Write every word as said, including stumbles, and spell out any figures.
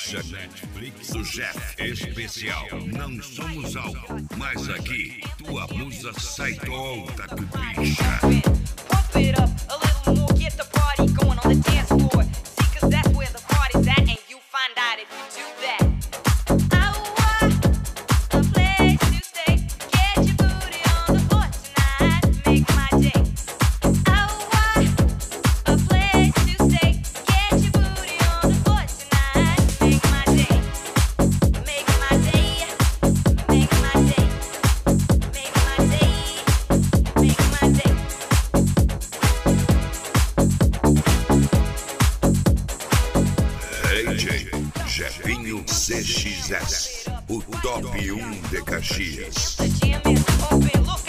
Netflix, Netflix do Jeff especial. Não somos álcool, mas aqui tua musa sai toda do bicha. Pump it up a little more, get the party going on the dance floor. See, cause that's where the party's at, and you find out if you do that. Jefinho C X S, o top um de Caxias. The jam is open, look